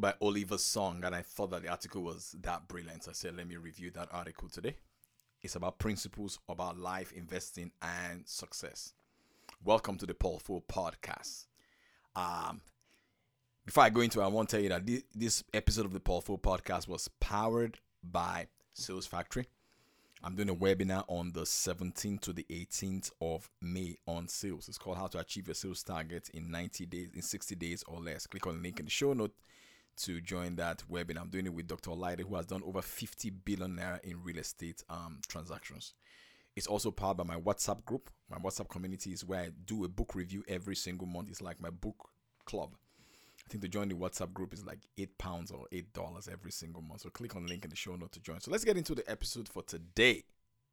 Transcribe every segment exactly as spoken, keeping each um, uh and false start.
by Oliver Song, and I thought that the article was that brilliant. So I said, let me review that article today. It's about principles about life, investing, and success. Welcome to the Paul Fool Podcast. Um, before I go into it, I want to tell you that this, this episode of the Paul Fool Podcast was powered by Sales Factory. I'm doing a webinar on the seventeenth to the eighteenth of May on sales. It's called How to Achieve Your Sales Target in ninety days, in sixty days or less. Click on the link in the show note to join that webinar. I'm doing it with Doctor Olaide, who has done over fifty billion naira in real estate um, transactions. It's also powered by my WhatsApp group. My WhatsApp community is where I do a book review every single month. It's like my book club. I think to join the WhatsApp group is like eight pounds or eight dollars every single month. So click on the link in the show note to join. So let's get into the episode for today.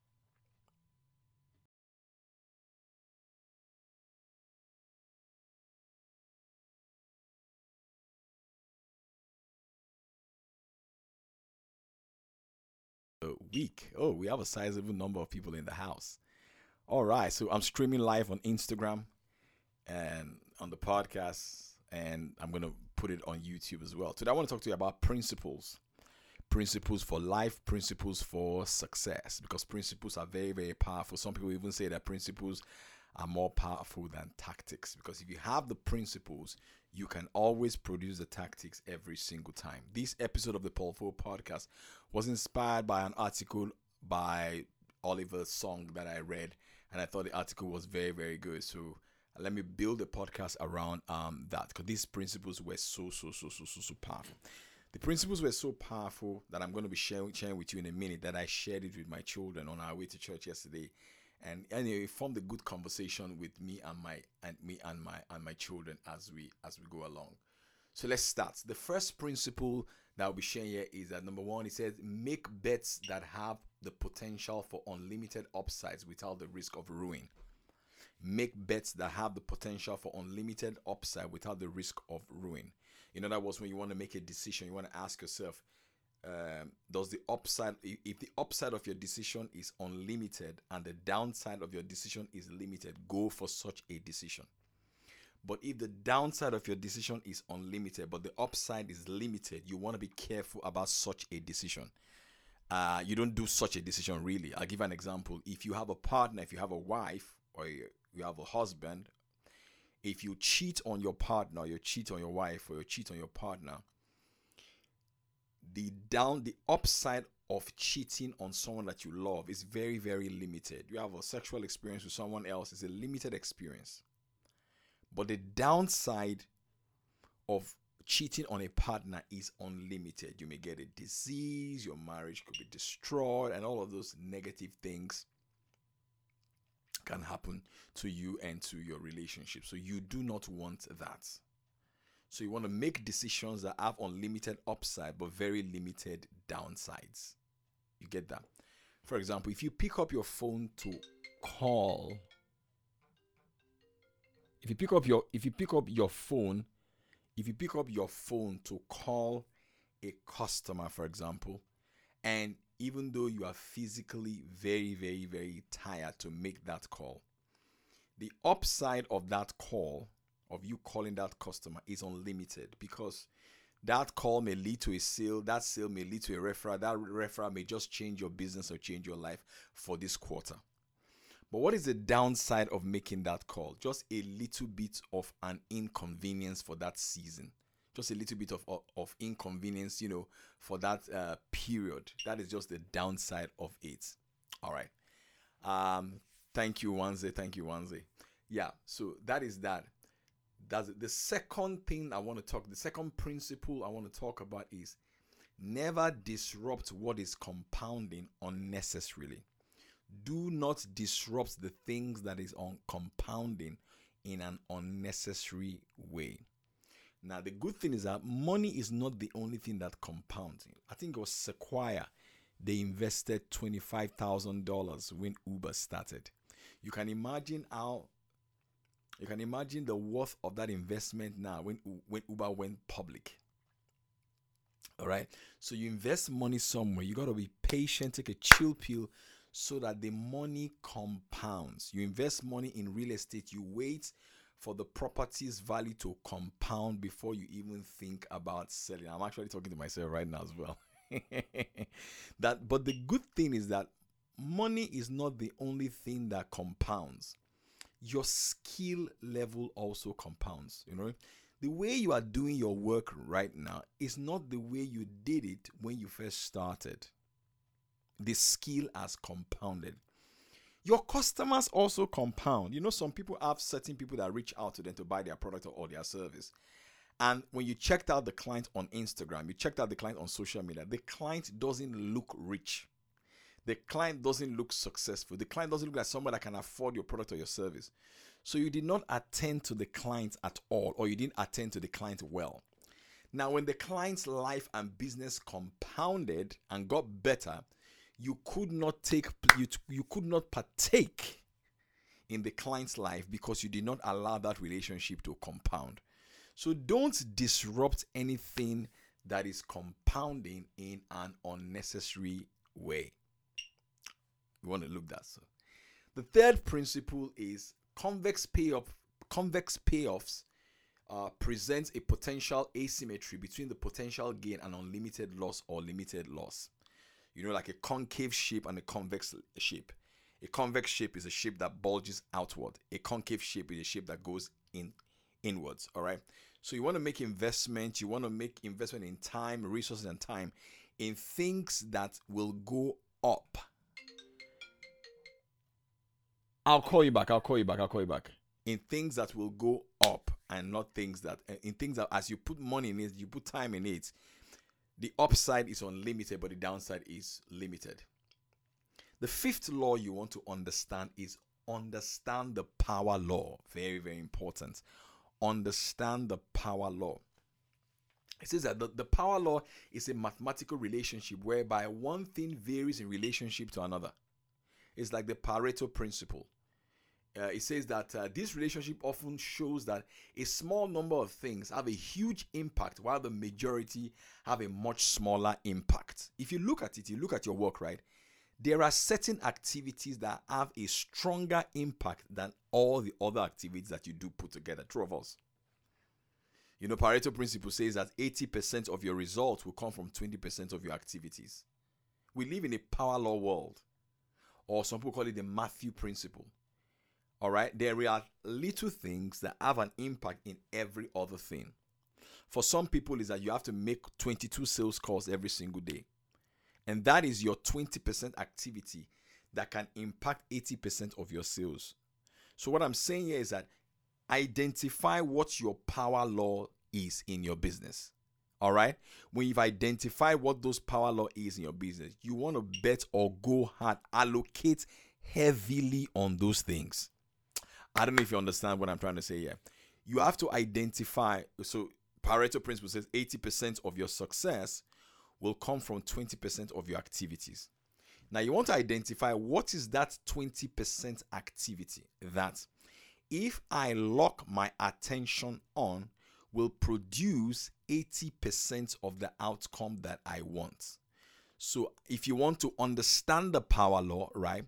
A week. Oh, we have a sizable number of people in the house. All right. So I'm streaming live on Instagram and on the podcast, and I'm going to put it on YouTube as well. Today, I want to talk to you about principles. Principles for life, principles for success, because principles are very, very powerful. Some people even say that principles are more powerful than tactics, because if you have the principles, you can always produce the tactics every single time. This episode of the Paul Fool Podcast was inspired by an article by Oliver Song that I read, and I thought the article was very, very good. So let me build a podcast around um that, because these principles were so, so, so, so, so, so powerful. The principles were so powerful that I'm going to be sharing, sharing with you in a minute, that I shared it with my children on our way to church yesterday. And anyway, it formed a good conversation with me and my and me and my and my children as we as we go along. So let's start. The first principle that I'll be sharing here is that number one, it says make bets that have the potential for unlimited upsides without the risk of ruin. Make bets that have the potential for unlimited upside without the risk of ruin. In other words, when you want to make a decision, you want to ask yourself, um, does the upside, if the upside of your decision is unlimited and the downside of your decision is limited, go for such a decision. But if the downside of your decision is unlimited, but the upside is limited, you want to be careful about such a decision. Uh, you don't do such a decision, really. I'll give an example. If you have a partner, if you have a wife, or you have a husband, if you cheat on your partner, you cheat on your wife, or you cheat on your partner, the down the upside of cheating on someone that you love is very, very limited. You have a sexual experience with someone else, it's a limited experience. But the downside of cheating on a partner is unlimited. You may get a disease, your marriage could be destroyed, and all of those negative things can happen to you and to your relationship. So you do not want that. So you want to make decisions that have unlimited upside but very limited downsides. You get that? For example, if you pick up your phone to call, if you pick up your if you pick up your phone, if you pick up your phone to call a customer, for example, and even though you are physically very, very, very tired to make that call, the upside of that call, of you calling that customer, is unlimited, because that call may lead to a sale, that sale may lead to a referral, that referral may just change your business or change your life for this quarter. But what is the downside of making that call? Just a little bit of an inconvenience for that season. Just a little bit of, of, of inconvenience, you know, for that uh, period. That is just the downside of it. All right. Um, thank you, Wanze. Thank you, Wanze. Yeah, so that is that. That's it. The second thing I want to talk, the second principle I want to talk about is never disrupt what is compounding unnecessarily. Do not disrupt the things that is on compounding in an unnecessary way. Now, the good thing is that money is not the only thing that compounds. I think it was Sequoia. They invested twenty-five thousand dollars when Uber started. You can imagine how, you can imagine the worth of that investment now when, when Uber went public. All right. So you invest money somewhere. You got to be patient, take a chill pill so that the money compounds. You invest money in real estate. You wait for the property's value to compound before you even think about selling. I'm actually talking to myself right now as well. that but the good thing is that money is not the only thing that compounds. Your skill level also compounds. You know, the way you are doing your work right now is not the way you did it when you first started. The skill has compounded. Your customers also compound. You know, some people have certain people that reach out to them to buy their product or their service. And when you checked out the client on Instagram, you checked out the client on social media, the client doesn't look rich. The client doesn't look successful. The client doesn't look like someone that can afford your product or your service. So you did not attend to the client at all, or you didn't attend to the client well. Now, when the client's life and business compounded and got better, you could not take you, you could not partake in the client's life because you did not allow that relationship to compound. So don't disrupt anything that is compounding in an unnecessary way. You want to look that. So the third principle is convex payoff. Convex payoffs uh, presents a potential asymmetry between the potential gain and unlimited loss or limited loss. You know, like a concave shape and a convex shape. A convex shape is a shape that bulges outward. A concave shape is a shape that goes in inwards. All right. So you want to make investment. You want to make investment in time, resources, and time in things that will go up. I'll call you back. I'll call you back. I'll call you back. In things that will go up and not things that, in things that as you put money in it, you put time in it, the upside is unlimited, but the downside is limited. The fifth law you want to understand is understand the power law. Very, very important. Understand the power law. It says that the, the power law is a mathematical relationship whereby one thing varies in relationship to another. It's like the Pareto principle. Uh, it says that uh, this relationship often shows that a small number of things have a huge impact while the majority have a much smaller impact. If you look at it, you look at your work, right? There are certain activities that have a stronger impact than all the other activities that you do put together. True of us. You know, Pareto principle says that eighty percent of your results will come from twenty percent of your activities. We live in a power law world, or some people call it the Matthew principle. All right, there are little things that have an impact in every other thing. For some people, is that you have to make twenty-two sales calls every single day. And that is your twenty percent activity that can impact eighty percent of your sales. So what I'm saying here is that identify what your power law is in your business. All right. When you've identified what those power law is in your business, you want to bet or go hard, allocate heavily on those things. I don't know if you understand what I'm trying to say here. You have to identify. So Pareto principle says eighty percent of your success will come from twenty percent of your activities. Now you want to identify what is that twenty percent activity that, if I lock my attention on, will produce eighty percent of the outcome that I want. So if you want to understand the power law, right,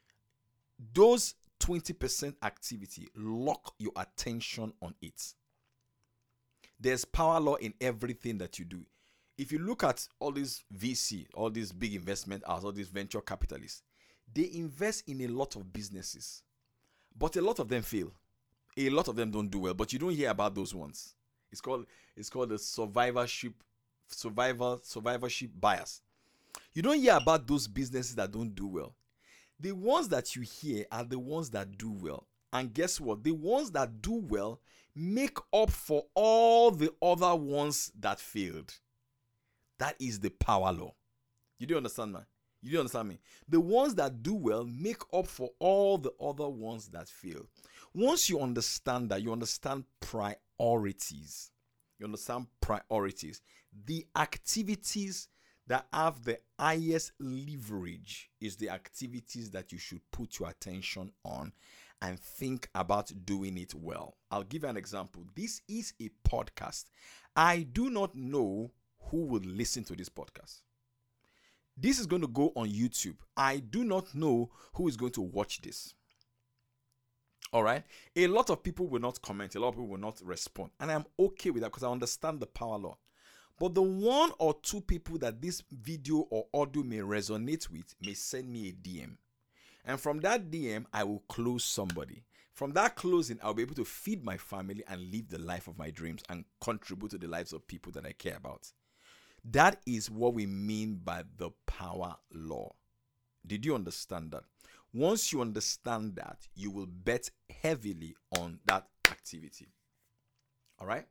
those twenty percent activity, lock your attention on it. There's power law in everything that you do. If you look at all these V C, all these big investment houses, all these venture capitalists, they invest in a lot of businesses, but a lot of them fail. A lot of them don't do well, but you don't hear about those ones. It's called it's called the survivorship, survival survivorship bias. You don't hear about those businesses that don't do well. The ones that you hear are the ones that do well. And guess what? The ones that do well make up for all the other ones that failed. That is the power law. You do understand, man? You do understand me? The ones that do well make up for all the other ones that fail. Once you understand that, you understand priorities. You understand priorities. The activities that have the highest leverage is the activities that you should put your attention on and think about doing it well. I'll give you an example. This is a podcast. I do not know who will listen to this podcast. This is going to go on YouTube. I do not know who is going to watch this. All right. A lot of people will not comment. A lot of people will not respond. And I'm okay with that because I understand the power law. But the one or two people that this video or audio may resonate with may send me a D M. And from that D M, I will close somebody. From that closing, I'll be able to feed my family and live the life of my dreams and contribute to the lives of people that I care about. That is what we mean by the power law. Did you understand that? Once you understand that, you will bet heavily on that activity. All right?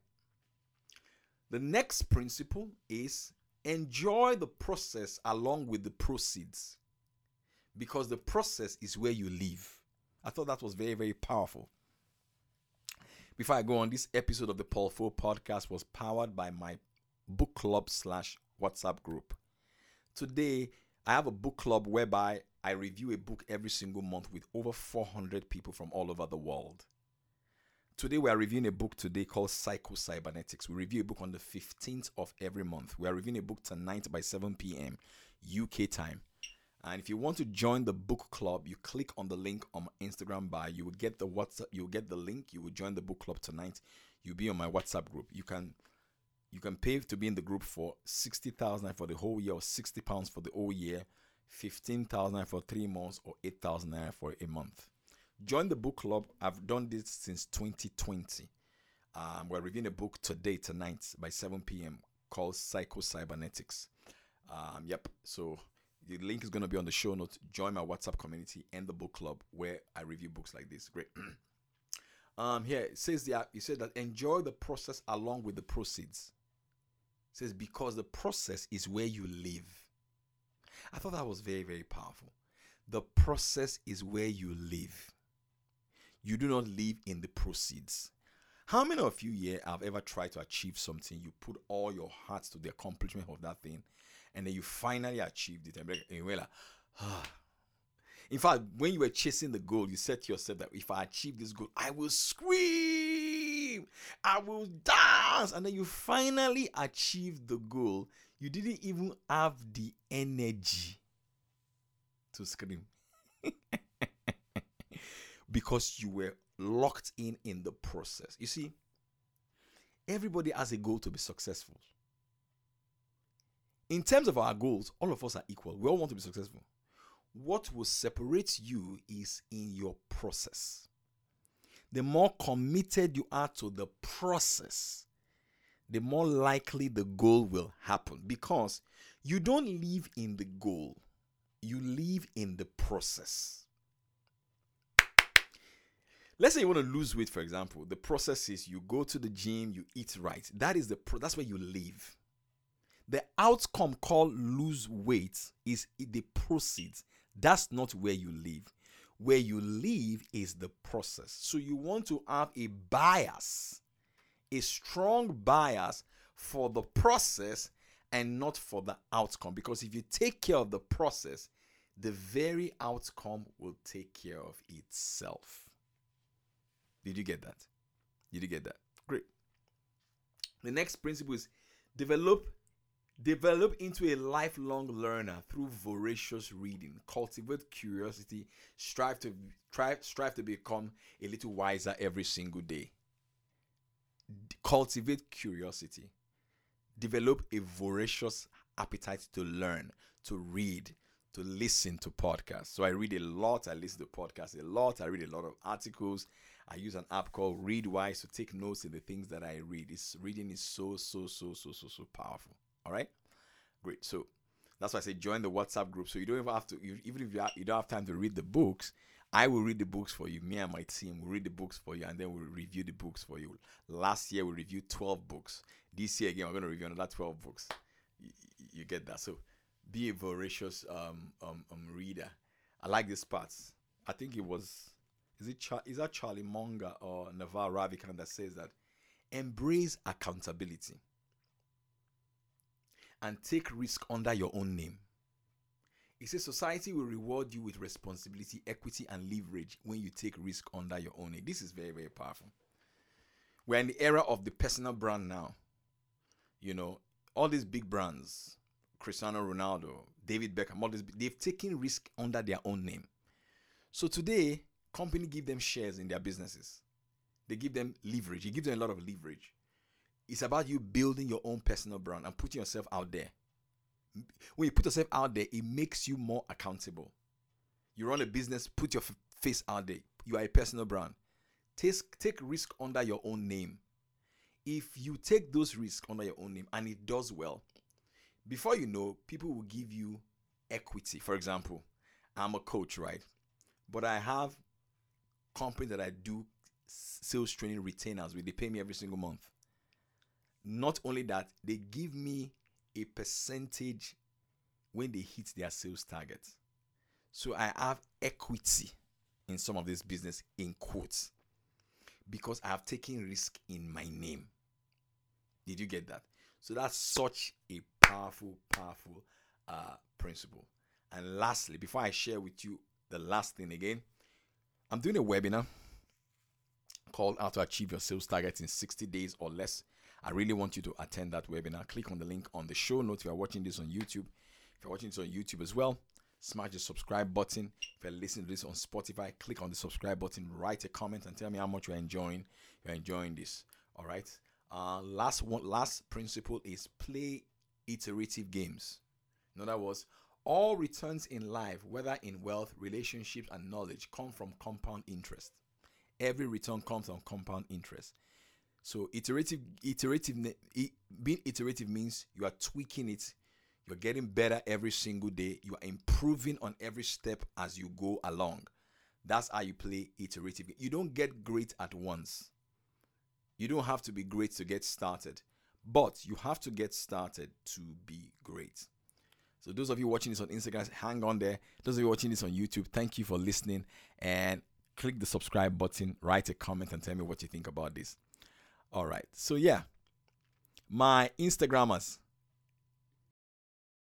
The next principle is enjoy the process along with the proceeds, because the process is where you live. I thought that was very, very powerful. Before I go on, this episode of the Paul Foh podcast was powered by my book club slash WhatsApp group. Today, I have a book club whereby I review a book every single month with over four hundred people from all over the world. Today, we are reviewing a book today called Psycho-Cybernetics. We review a book on the fifteenth of every month. We are reviewing a book tonight by seven p.m. U K time. And if you want to join the book club, you click on the link on my Instagram bio. You will get the WhatsApp, you will get the link. You will join the book club tonight. You'll be on my WhatsApp group. You can you can pay to be in the group for sixty thousand for the whole year, or sixty pounds for the whole year, fifteen thousand for three months, or eight thousand for a month. Join the book club. I've done this since twenty twenty. Um, we're reviewing a book today, tonight, by seven p.m. called Psycho-Cybernetics. Um, yep. So the link is going to be on the show notes. Join my WhatsApp community and the book club where I review books like this. Great. um, here it says that you said that enjoy the process along with the proceeds. It says because the process is where you live. I thought that was very, very powerful. The process is where you live. You do not live in the proceeds. How many of you here have ever tried to achieve something? You put all your heart to the accomplishment of that thing, and then you finally achieved it. And you were like, ah. In fact, when you were chasing the goal, you said to yourself that if I achieve this goal, I will scream, I will dance. And then you finally achieved the goal. You didn't even have the energy to scream. Because you were locked in in the process. You see, everybody has a goal to be successful. In terms of our goals, all of us are equal. We all want to be successful. What will separate you is in your process. The more committed you are to the process, the more likely the goal will happen, because you don't live in the goal. You live in the process. Let's say you want to lose weight, for example. The process is you go to the gym, you eat right. That is the pro- that's where you live. The outcome called lose weight is the proceeds. That's not where you live. Where you live is the process. So you want to have a bias, a strong bias for the process and not for the outcome. Because if you take care of the process, the very outcome will take care of itself. Did you get that? Did you get that? Great. The next principle is develop develop into a lifelong learner through voracious reading. Cultivate curiosity. Strive to try, strive to become a little wiser every single day. Cultivate curiosity. Develop a voracious appetite to learn, to read, to listen to podcasts. So I read a lot. I listen to podcasts a lot. I read a lot of articles. I use an app called Readwise to take notes in the things that I read. It's, reading is so, so, so, so, so, so powerful. All right? Great. So that's why I say join the WhatsApp group. So you don't even have to, you, even if you, have, you don't have time to read the books, I will read the books for you. Me and my team will read the books for you, and then we'll review the books for you. Last year, we reviewed twelve books. This year, again, we're going to review another twelve books. You, you get that? So be a voracious um, um, um, reader. I like this part. I think it was, is it Char- is that Charlie Munger or Naval Ravikant that says that embrace accountability and take risk under your own name. It says society will reward you with responsibility, equity, and leverage when you take risk under your own name. This is very, very powerful. We're in the era of the personal brand now. You know, all these big brands, Cristiano Ronaldo, David Beckham, all these, they've taken risk under their own name. So today, Company give them shares in their businesses. They give them leverage. You give them a lot of leverage. It's about you building your own personal brand and putting yourself out there. When you put yourself out there, it makes you more accountable. You run a business, put your f- face out there. You are a personal brand. Take, take risk under your own name. If you take those risks under your own name and it does well, before you know, people will give you equity. For example, I'm a coach, right? But I have companies that I do sales training retainers with. They pay me every single month. Not only that, they give me a percentage when they hit their sales targets. So I have equity in some of this business, in quotes, because I have taken risk in my name. Did you get that? So that's such a powerful, powerful uh, principle. And lastly, before I share with you the last thing again, I'm doing a webinar called How to Achieve Your Sales Targets in sixty days or less. I really want you to attend that webinar. Click on the link on the show notes if you're watching this on YouTube. If you're watching this on YouTube as well, smash the subscribe button. If you're listening to this on Spotify, click on the subscribe button, write a comment, and tell me how much you're enjoying. You're enjoying this. All right. Uh, last one, last principle is play iterative games. In other words, all returns in life, whether in wealth, relationships, and knowledge, come from compound interest. Every return comes from compound interest. So iterative, iterative, being iterative means you are tweaking it. You're getting better every single day. You are improving on every step as you go along. That's how you play iterative. You don't get great at once. You don't have to be great to get started, but you have to get started to be great. So those of you watching this on Instagram, hang on there. Those of you watching this on YouTube, thank you for listening, and click the subscribe button, write a comment, and tell me what you think about this. All right. So yeah, my Instagrammers,